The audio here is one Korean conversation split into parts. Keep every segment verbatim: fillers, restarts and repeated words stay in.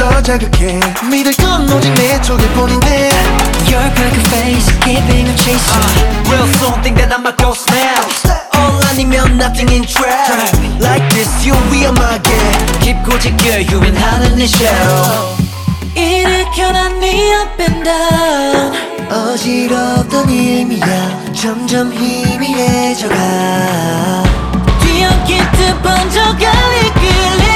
더 자극해 믿을 건 오직 내 쪽일 뿐인데 Your poker face, keeping a chaser uh, Real soon think that I'm a ghost now All 아니면 nothing in trap Like this you 위험하게 깊고 지켜 유인하는 네 shadow 일으켜 난 네 up and down 어지럽던 일미야 점점 희미해져가 뒤엉킨 듯 번져갈 이끌림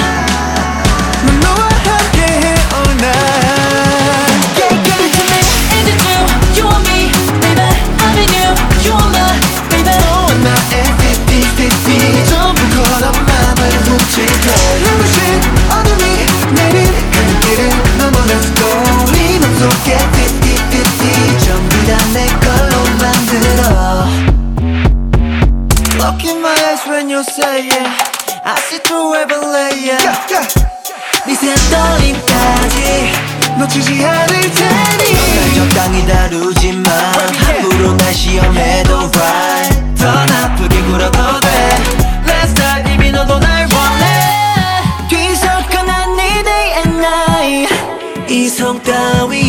난 너와 함께해 all night Yeah, give it to me, is it true? You want me, baby, I'm in you You want my, baby 너와 나의 fifty fifty 전부 걸어 맘을 훔칠까 눈부신 어둠이 내린 그 길을 넘어 let's go 네 맘속에 fifty fifty 전부 다 내 걸로 만들어 Look in my eyes when you say it I see through every layer 미세한 떨림까지 놓치지 않을 테니 날 적당히 다루지만 함부로 날 시험해도 right 더 나쁘게 굴어도 돼 Let's start 이미 너도 날 원해 뒤섞어 난 네 day and night 이성 따위